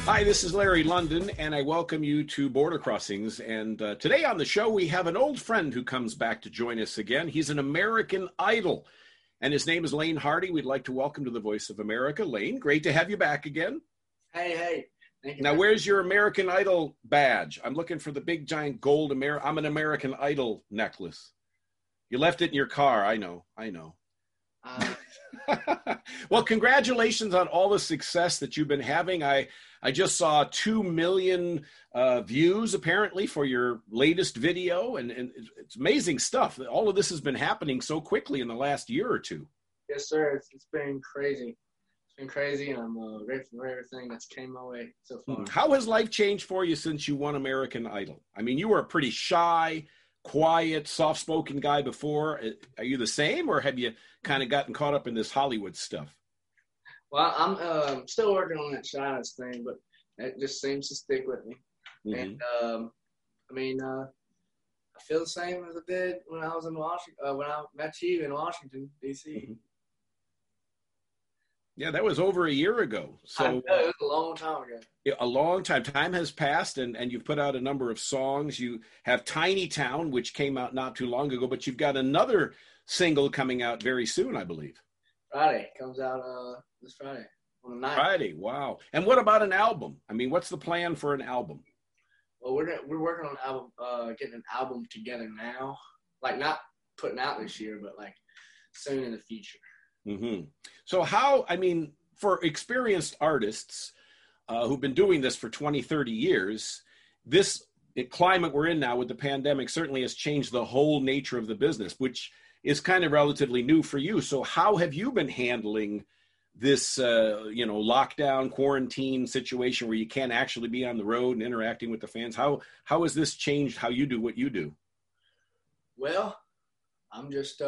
Hi, this is Larry London, and I welcome you to Border Crossings. And today on the show, we have an old friend who comes back to join us again. He's an American Idol, and his name is Lane Hardy. We'd like to welcome to the Voice of America. Lane, great to have you back again. Hey. Thank you. Now, where's your American Idol badge? I'm looking for the big, giant gold I'm an American Idol necklace. You left it in your car. I know. Well, congratulations on all the success that you've been having. I just saw 2 million views apparently for your latest video, and it's amazing stuff. All of this has been happening so quickly in the last year or two. Yes, sir. It's been crazy. It's been crazy, and I'm grateful for everything that's came my way so far. How has life changed for you since you won American Idol? I mean, you were a pretty shy, quiet, soft-spoken guy before. Are you the same, or have you kind of gotten caught up in this Hollywood stuff? Well, I'm still working on that shyness thing, but it just seems to stick with me. And I feel the same as I did when I was in Washington. When I met you in Washington, D.C. Yeah, that was over a year ago. So I know, it was a long time ago. A long time. Time has passed, and you've put out a number of songs. You have Tiny Town, which came out not too long ago, but you've got another single coming out very soon, I believe. Friday. Comes out this Friday on the 9th. Friday, wow. And what about an album? I mean, what's the plan for an album? Well, we're working on an album, getting an album together now. Like, not putting out this year, but like soon in the future. So for experienced artists who've been doing this for 20, 30 years, this climate we're in now with the pandemic certainly has changed the whole nature of the business, which is kind of relatively new for you. So how have you been handling this, lockdown, quarantine situation where you can't actually be on the road and interacting with the fans? How has this changed how you do what you do? Well, I'm just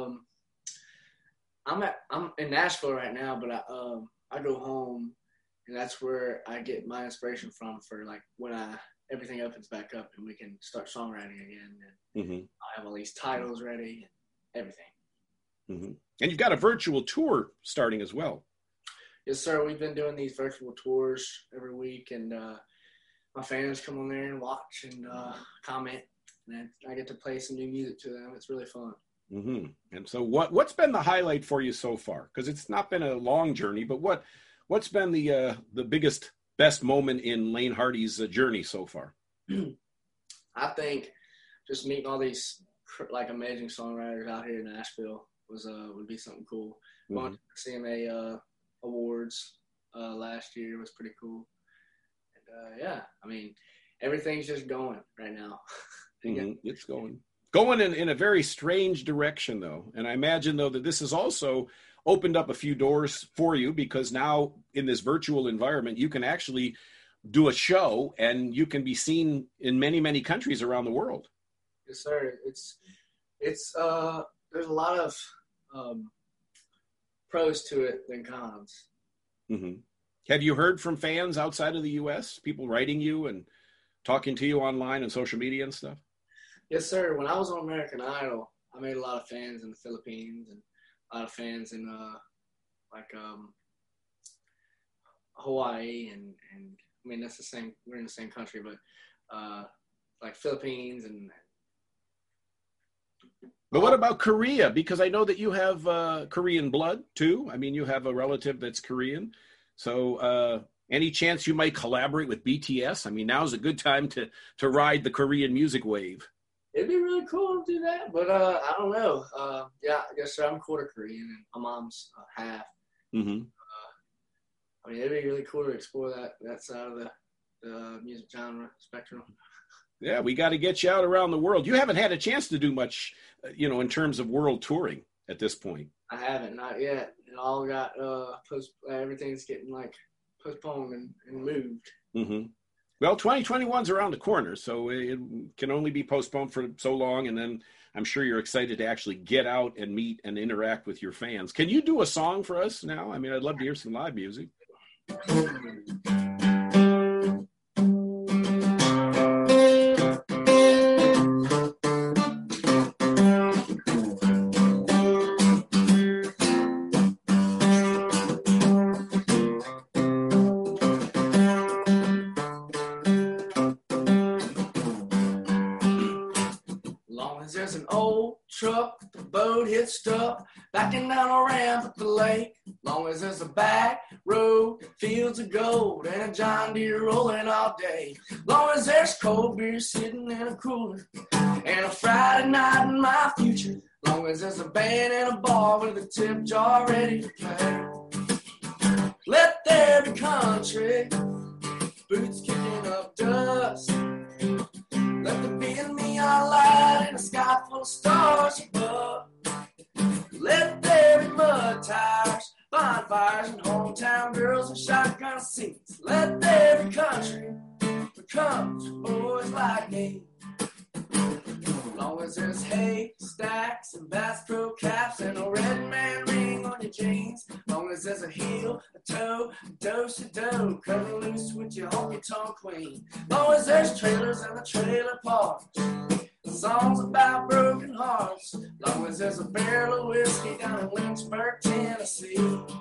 I'm in Nashville right now, but I go home, and that's where I get my inspiration from for like when everything opens back up and we can start songwriting again. And I have all these titles ready and everything. And you've got a virtual tour starting as well. Yes, sir. We've been doing these virtual tours every week, and my fans come on there and watch and comment, and I get to play some new music to them. It's really fun. And so what's been the highlight for you so far? Because it's not been a long journey, but what's been the biggest, best moment in Lane Hardy's journey so far? I think just meeting all these like amazing songwriters out here in Nashville would be something cool. Going to CMA Awards last year was pretty cool. And everything's just going right now. It's going in a very strange direction, though. And I imagine, though, that this has also opened up a few doors for you, because now in this virtual environment, you can actually do a show and you can be seen in many, many countries around the world. Yes, sir. It's there's a lot of pros to it than cons. Have you heard from fans outside of the U.S., people writing you and talking to you online and social media and stuff? Yes, sir. When I was on American Idol, I made a lot of fans in the Philippines and a lot of fans in Hawaii and I mean that's the same. We're in the same country, but like Philippines and. But what about Korea? Because I know that you have Korean blood too. I mean, you have a relative that's Korean. So any chance you might collaborate with BTS? I mean, now's a good time to ride the Korean music wave. It'd be really cool to do that, but I don't know. Yeah, I guess so. I'm quarter Korean, and my mom's half. I mean, it'd be really cool to explore that side of the music genre spectrum. Yeah, we got to get you out around the world. You haven't had a chance to do much, in terms of world touring at this point. I haven't, not yet. It all got everything's getting like postponed and moved. Well, 2021's around the corner, so it can only be postponed for so long, and then I'm sure you're excited to actually get out and meet and interact with your fans. Can you do a song for us now? I mean, I'd love to hear some live music. an old truck with the boat hitched up, backing down a ramp at the lake. Long as there's a back road, fields of gold, and a John Deere rolling all day. Long as there's cold beer sitting in a cooler, and a Friday night in my future. Long as there's a band and a bar with a tip jar ready to play. Let there be country, boots kicking up dust. Let there be a neon light in a sky full of stars above. Let there be mud tires, bonfires, and hometown girls and shotgun seats. Let there be country for country boys like me. Long as there's hay, stacks, and Bass Pro caps, and a red man ring on your jeans. Long as there's a heel, a toe, a dose of dough, cutting loose with your honky-tonk queen. Long as there's trailers and the trailer parks, songs about broken hearts. Long as there's a barrel of whiskey down in Lynchburg, Tennessee.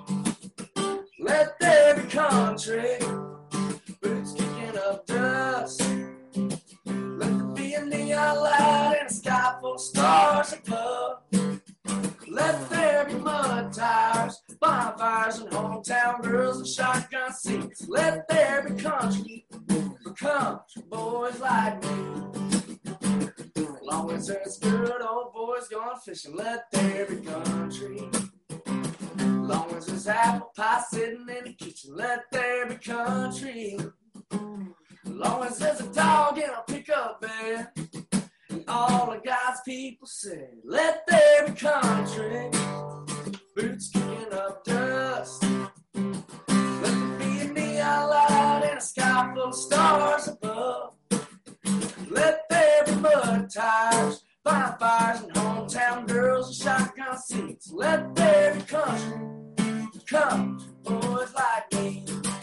Let there be country, boots kicking up dust. Let there be a neon light and a sky full of stars above. Let there be mud tires, bonfires, and hometown girls and shotgun seats. Let there be country for country boys like me. Long as there's good old boys going fishing, let there be country. Long as there's apple pie sitting in the kitchen, let there be country. Long as there's a dog in a pickup bed, and all the God's people say, let there be country. Boots kicking up dust. Let there be a neon light and a sky full of stars above. Let there be mud tires, bonfires, and hometown girls and shotgun seats. Let there be country boys like me.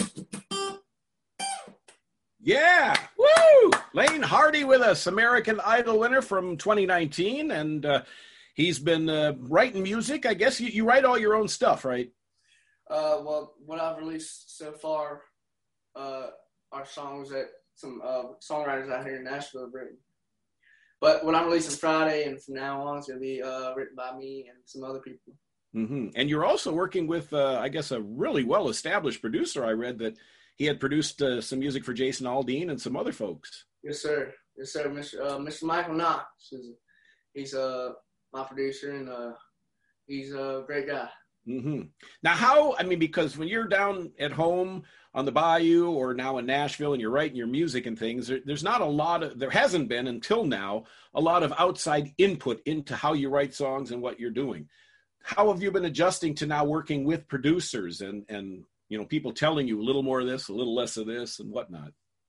Yeah, woo! Lane Hardy with us, American Idol winner from 2019, and he's been writing music. I guess you write all your own stuff, right? Well, what I've released so far are songs that some songwriters out here in Nashville have written. But what I'm releasing Friday and from now on is going to be written by me and some other people. Mm-hmm. And you're also working with, I guess, a really well-established producer. I read that he had produced some music for Jason Aldean and some other folks. Yes, sir. Yes, sir. Mr. Michael Knox. He's my producer, and he's a great guy. Mm-hmm. Now, because when you're down at home on the bayou or now in Nashville and you're writing your music and things, there's not a lot of, there hasn't been until now, a lot of outside input into how you write songs and what you're doing. How have you been adjusting to now working with producers and people telling you a little more of this, a little less of this, and whatnot?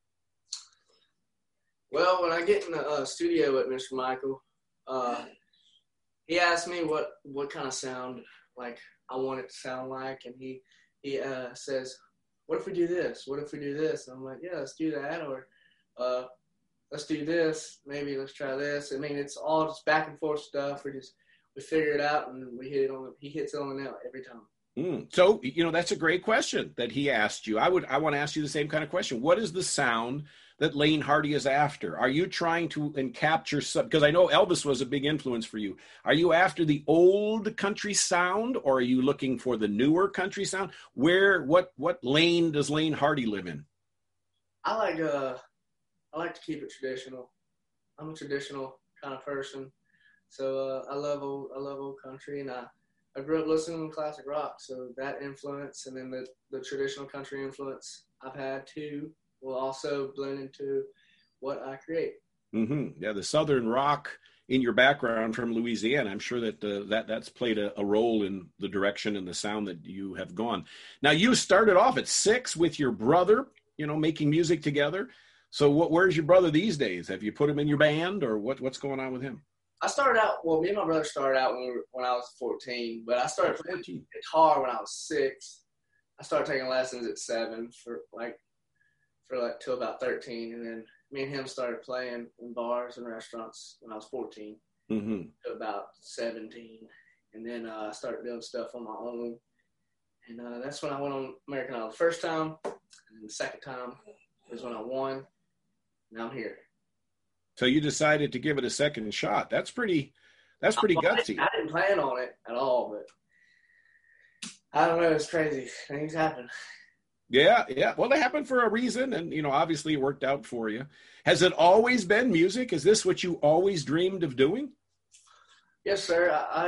Well, when I get in the studio with Mr. Michael, he asked me what kind of sound like I want it to sound like, and he says, "What if we do this? What if we do this?" And I'm like, "Yeah, let's do that," or "Let's do this. Maybe let's try this." I mean, it's all just back and forth stuff. We figure it out, and he hits it on the nail every time. So, that's a great question that he asked you. I want to ask you the same kind of question. What is the sound that Lane Hardy is after? Are you trying to capture some, because I know Elvis was a big influence for you. Are you after the old country sound, or are you looking for the newer country sound? What lane does Lane Hardy live in? I like to keep it traditional. I'm a traditional kind of person. So I love old country, and I grew up listening to classic rock, so that influence, and then the traditional country influence I've had too, will also blend into what I create. Mm-hmm. Yeah, the Southern rock in your background from Louisiana, I'm sure that's played a role in the direction and the sound that you have gone. Now, you started off at 6 with your brother, making music together. So where's your brother these days? Have you put him in your band, or what's going on with him? Me and my brother started out when I was 14, but I started playing guitar when I was 6. I started taking lessons at 7 for till about 13, and then me and him started playing in bars and restaurants when I was 14 to about 17, and then I started doing stuff on my own, and that's when I went on American Idol the first time, and the second time was when I won. Now I'm here. So you decided to give it a second shot. That's pretty That's pretty gutsy. I didn't plan on it at all, but I don't know. It's crazy. Things happen. Yeah, yeah. Well, they happen for a reason, and obviously it worked out for you. Has it always been music? Is this what you always dreamed of doing? Yes, sir.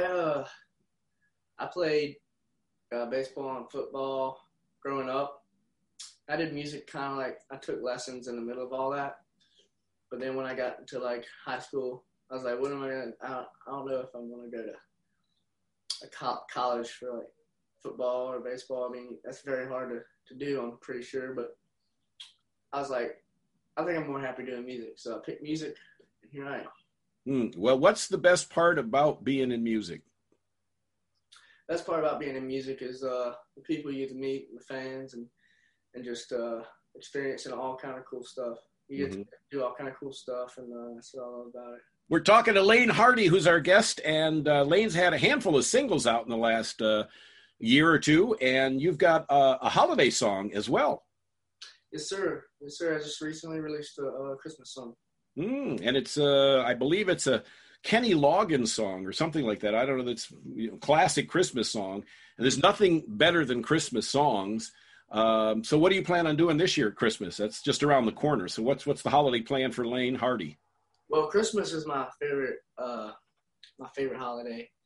I played baseball and football growing up. I did music kind of like I took lessons in the middle of all that, but then when I got into like high school, I was like, what am I gonna? I don't know if I'm gonna go to a college for like football or baseball. I mean, that's very hard to do, I'm pretty sure. But I was like, I think I'm more happy doing music. So I picked music, and here I am. Well, what's the best part about being in music? Best part about being in music is the people you get to meet, the fans, and just experiencing all kind of cool stuff. You get to do all kind of cool stuff, and that's what I love about it. We're talking to Lane Hardy, who's our guest, and Lane's had a handful of singles out in the last year or two, and you've got a holiday song as well. Yes, sir. Yes, sir. I just recently released a Christmas song. And it's, I believe it's a Kenny Loggins song or something like that. I don't know. That's classic Christmas song. And there's nothing better than Christmas songs. So what do you plan on doing this year at Christmas? That's just around the corner. So what's the holiday plan for Lane Hardy? Well, Christmas is my favorite holiday.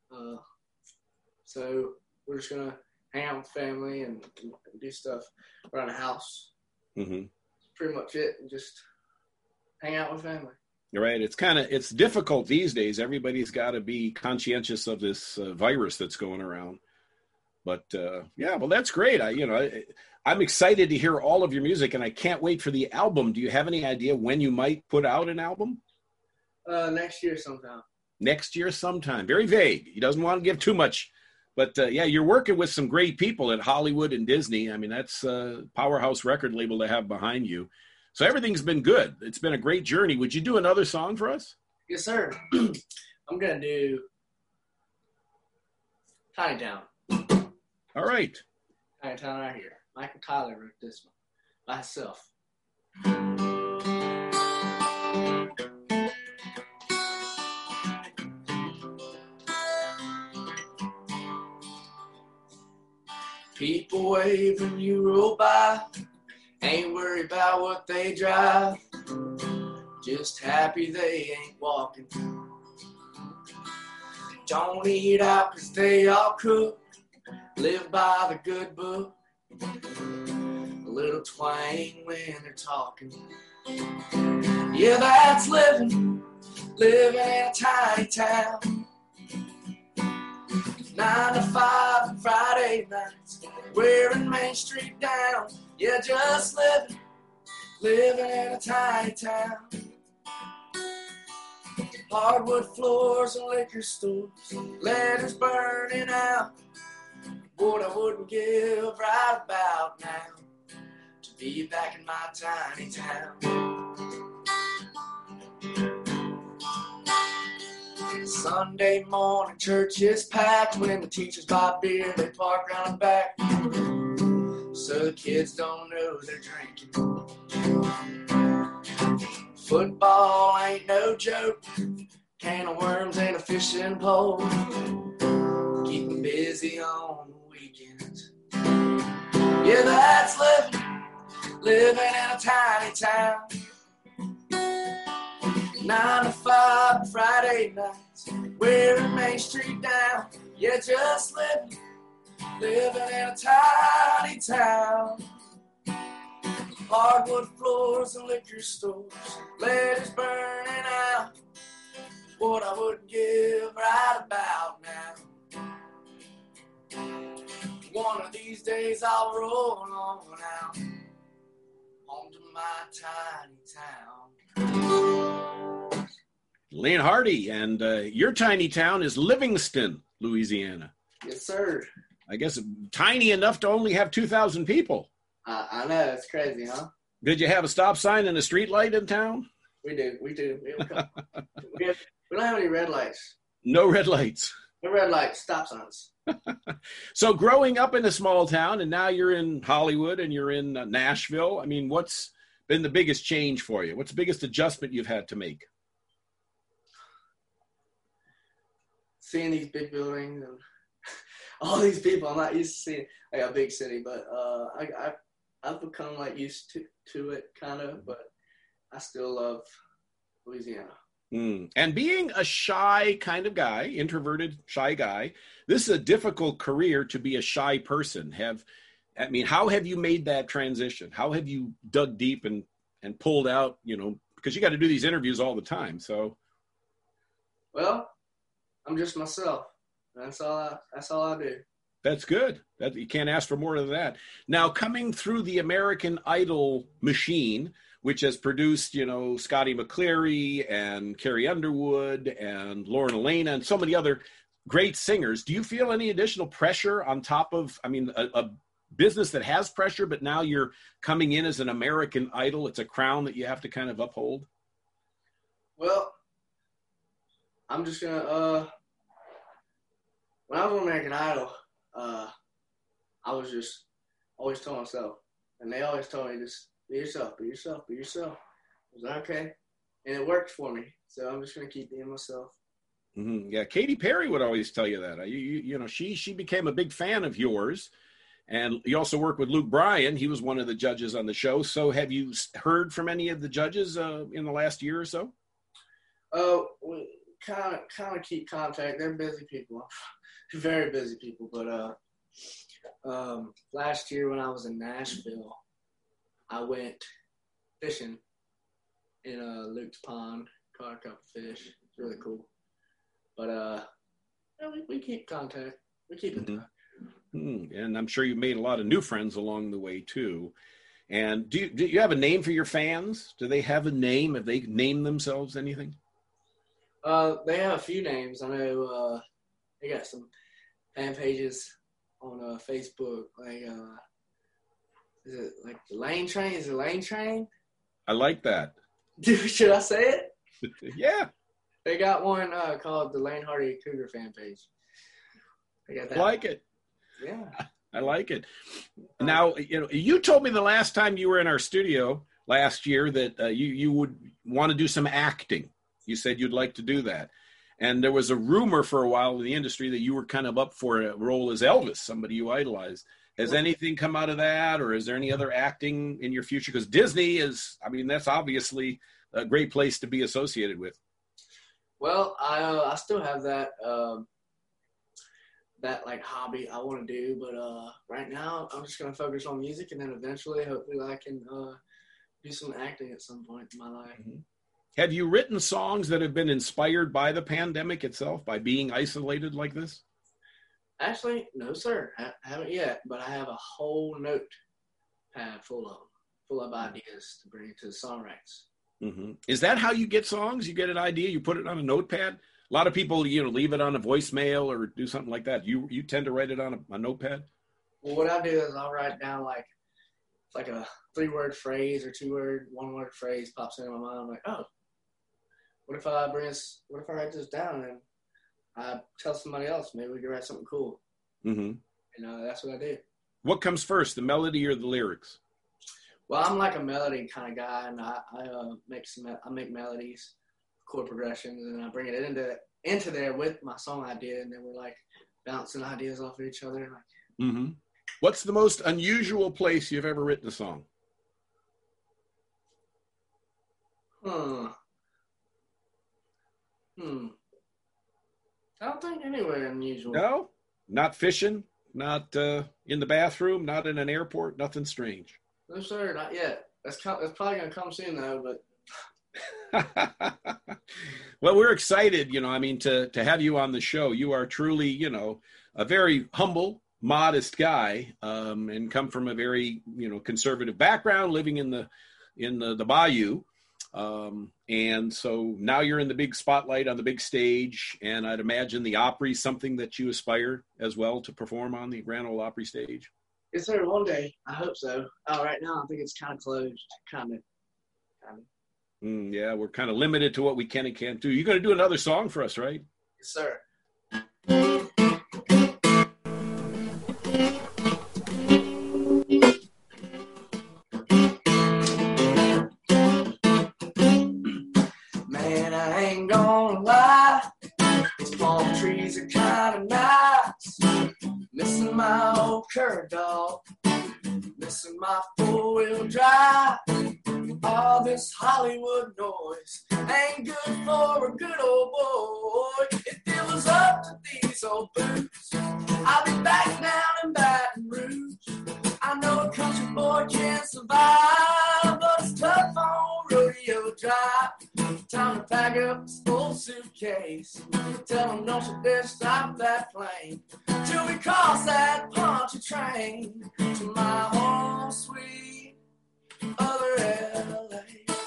So we're just gonna hang out with family and do stuff around the house. Mm-hmm. Pretty much it, and just hang out with family. You're right. It's difficult these days. Everybody's got to be conscientious of this virus that's going around. But yeah, well, that's great. I'm excited to hear all of your music, and I can't wait for the album. Do you have any idea when you might put out an album? Next year sometime. Next year sometime. Very vague. He doesn't want to give too much. But yeah, you're working with some great people at Hollywood and Disney. I mean, that's a powerhouse record label to have behind you. So everything's been good. It's been a great journey. Would you do another song for us? Yes, sir. I'm going to do Tiny Town. All right. Tiny Town right here. Michael Tyler wrote this one by himself. People wave when you roll by, ain't worried about what they drive, just happy they ain't walking. Don't eat out 'cause they all cook, live by the good book, a little twang when they're talking. Yeah, that's living in a tiny town. 9 to 5 and Friday nights, wearing Main Street down. Yeah, just living in a tiny town. Hardwood floors and liquor stores, letters burning out. What I wouldn't give right about now to be back in my tiny town. Sunday morning church is packed. When the teachers buy beer, they park around the back, so the kids don't know they're drinking. Football ain't no joke, can of worms and a fishing pole, keep them busy on the weekends. Yeah, that's living in a tiny town. 9 to 5 Friday nights, wearing Main Street down. Yeah, just living in a tiny town. Hardwood floors and liquor stores, letters burning out. What I wouldn't give right about now. One of these days I'll roll on out onto my tiny town. Lane Hardy, and your tiny town is Livingston, Louisiana. Yes, sir. I guess tiny enough to only have 2,000 people. I know, it's crazy, huh? Did you have a stop sign and a street light in town? We do. We don't have any red lights. No red lights. No red lights, stop signs. So growing up in a small town, and now you're in Hollywood and you're in Nashville, I mean, what's been the biggest change for you? What's the biggest adjustment you've had to make? seeing these big buildings and all these people. I'm not used to seeing like a big city, but I've become like used to it kind of, but I still love Louisiana. And being a shy kind of guy, introverted, shy guy, this is a difficult career to be a shy person. How have you made that transition? How have you dug deep and pulled out, because you got to do these interviews all the time. So, well, I'm just myself. That's all I do. That's good. You can't ask for more than that. Now, coming through the American Idol machine, which has produced, Scotty McCleary and Carrie Underwood and Lauren Elena and so many other great singers, do you feel any additional pressure on top of, a business that has pressure, but now you're coming in as an American Idol? It's a crown that you have to kind of uphold. Well, I'm just going to, when I was on American Idol, I was just always telling myself, and they always told me, just be yourself, be yourself, be yourself. I was like, okay. And it worked for me. So I'm just going to keep being myself. Mm-hmm. Yeah. Katy Perry would always tell you that. She became a big fan of yours. And you also work with Luke Bryan. He was one of the judges on the show. So have you heard from any of the judges in the last year or so? We kind of keep contact. They're busy people. Very busy people. But last year when I was in Nashville, I went fishing in Luke's pond, caught a couple fish. It's really cool. But we keep contact. We keep in touch. And I'm sure you made a lot of new friends along the way too. And do you have a name for your fans? Do they have a name? Have they named themselves anything? They have a few names. I know they got some fan pages on Facebook. Like, is it like the Lane Train? Is it Lane Train? I like that. Should I say it? Yeah. They got one called the Lane Hardy Cougar fan page. They got that. I like it. Yeah. I like it. Now, you told me the last time you were in our studio last year that you would want to do some acting. You said you'd like to do that. And there was a rumor for a while in the industry that you were kind of up for a role as Elvis, somebody you idolized. Has anything come out of that, or is there any other acting in your future? Because Disney that's obviously a great place to be associated with. Well, I still have that that like hobby I want to do, but right now I'm just gonna focus on music, and then eventually, hopefully, I can do some acting at some point in my life. Mm-hmm. Have you written songs that have been inspired by the pandemic itself, by being isolated like this? Actually, no, sir. I haven't yet, but I have a whole notepad full of ideas to bring to the songwrites. Mm-hmm. Is that how you get songs? You get an idea, you put it on a notepad? A lot of people, leave it on a voicemail or do something like that. You tend to write it on a notepad? Well, what I do is I'll write down like a 3-word phrase or 2-word, 1-word phrase pops into my mind. I'm like, oh, what if I write this down and I tell somebody else? Maybe we can write something cool. Mm-hmm. That's what I do. What comes first, the melody or the lyrics? Well, I'm like a melody kind of guy, and I make melodies, chord progressions, and I bring it into there with my song idea, and then we're like bouncing ideas off of each other. Mm-hmm. What's the most unusual place you've ever written a song? I don't think anywhere unusual. No? Not fishing? Not in the bathroom? Not in an airport? Nothing strange? No, sir, not yet. That's probably going to come soon, though, but... Well, we're excited, to have you on the show. You are truly, a very humble, modest guy, and come from a very, conservative background, living in the bayou. And so now you're in the big spotlight on the big stage, and I'd imagine the Opry is something that you aspire as well to perform on the Grand Ole Opry stage. Yes, sir. One day. I hope so. Right now, I think it's kind of closed. Kind of. Yeah, we're kind of limited to what we can and can't do. You're going to do another song for us, right? Yes, sir. Man, I ain't gonna lie. These palm trees things are kind of nice. Missing my old curve dog, missing my four-wheel drive. All this Hollywood noise ain't good for a good old boy. If it was up to these old boots, I'll be back down in Baton Rouge. I know a country boy can survive, but it's tough on Rodeo Drive. Time to pack up this full suitcase. Tell them don't you dare stop that plane till we cross that punchy train to my home sweet other LA.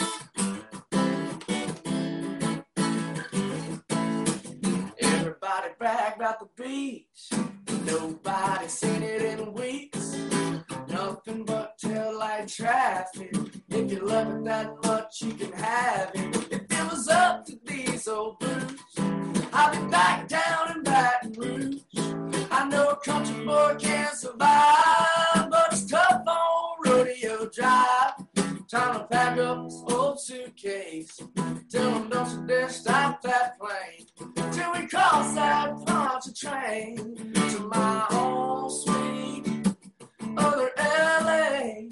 Everybody brag about the beach, nobody seen it in weeks. Nothing but tail light traffic. If you love it that much, you can have it. If it was up to these old boots, I'll be back down in Baton Rouge. I know a country boy can survive, but it's tough on Rodeo Drive. Time to pack up this old suitcase. Tell them don't you dare stop that plane till we cross that punchy train to my home sweet other LA.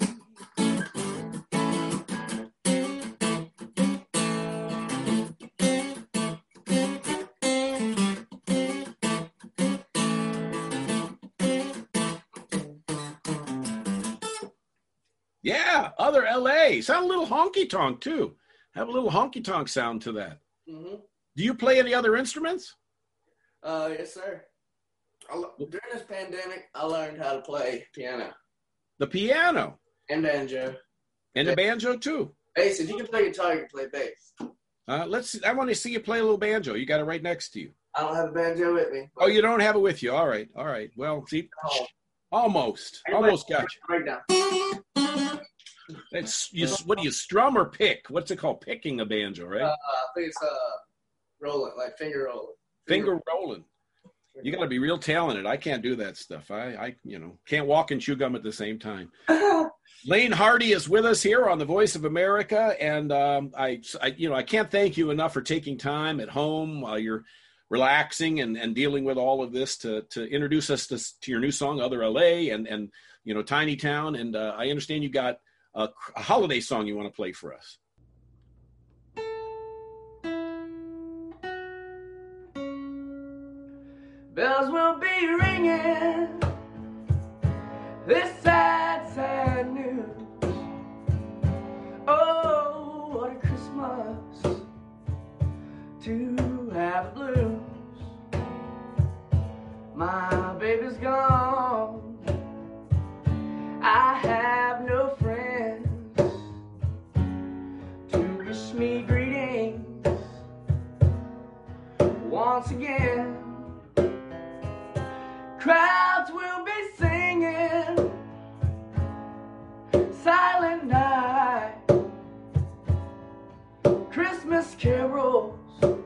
Yeah, other LA. Sound a little honky tonk too. Have a little honky tonk sound to that. Mm-hmm. Do you play any other instruments? Yes, sir. During this pandemic, I learned how to play piano. The piano. And banjo. And the banjo too. Bass. If you can play guitar, you can play bass. Let's see. I want to see you play a little banjo. You got it right next to you. I don't have a banjo with me. Oh, you don't have it with you. All right. All right. Well, see, almost got you. Right now. That's you. What do you strum or pick? What's it called? Picking a banjo, right? I think it's rolling, like finger rolling. Finger rolling. You got to be real talented. I can't do that stuff. I can't walk and chew gum at the same time. Lane Hardy is with us here on the Voice of America, and I can't thank you enough for taking time at home while you're relaxing and dealing with all of this to introduce us to your new song, Other LA, and Tiny Town. And I understand you got a holiday song you want to play for us. Bells will be ringing this sad, sad news. Oh, what a Christmas to have blues. My baby's gone, I have no friends to wish me greetings once again. Crowds will be singing Silent Night, Christmas carols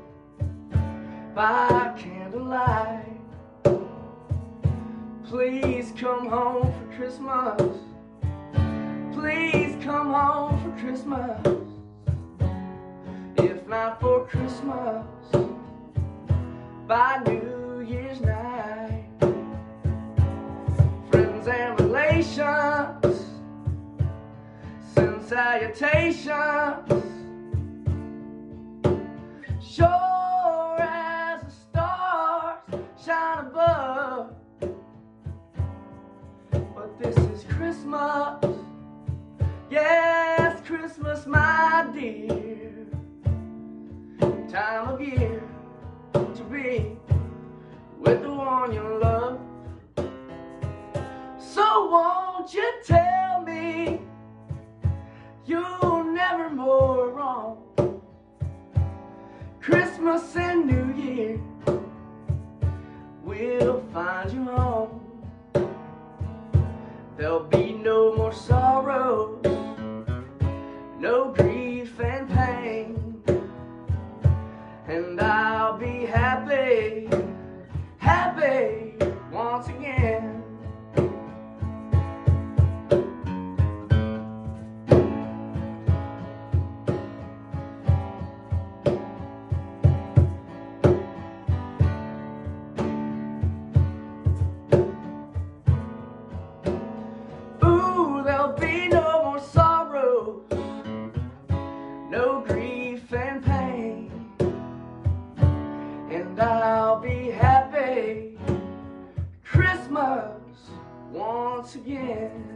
by candlelight. Please come home for Christmas. Please come home for Christmas. If not for Christmas, by New Year's night. Friends and relations send salutations. Sure as the stars shine above. But this is Christmas. Yes, Christmas, my dear. Time of year to be with the one you love. So won't you tell me you'll never more wrong? Christmas and New Year will find you home. There'll be no more sorrows, no grief and pain, and I'll be happy, happy once again. no grief and pain, and I'll be happy Christmas once again.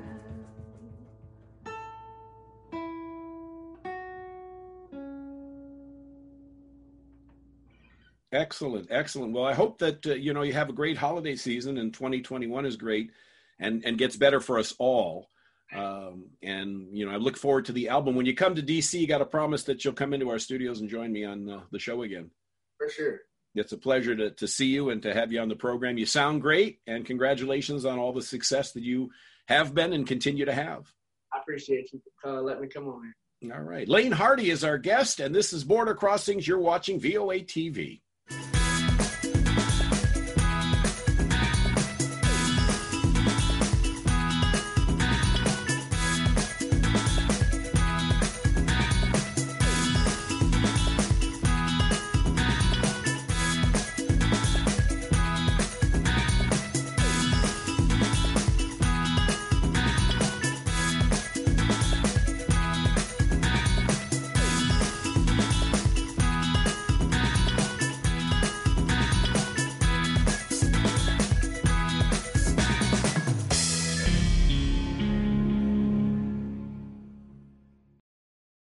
Excellent, excellent. Well, I hope that you have a great holiday season, and 2021 is great, and gets better for us all. And I look forward to the album. When you come to DC, you got to promise that you'll come into our studios and join me on the show again. For sure. It's a pleasure to see you and to have you on the program. You sound great, and congratulations on all the success that you have been and continue to have. I appreciate you letting me come on here. All right. Lane Hardy is our guest, and this is Border Crossings. You're watching VOA TV.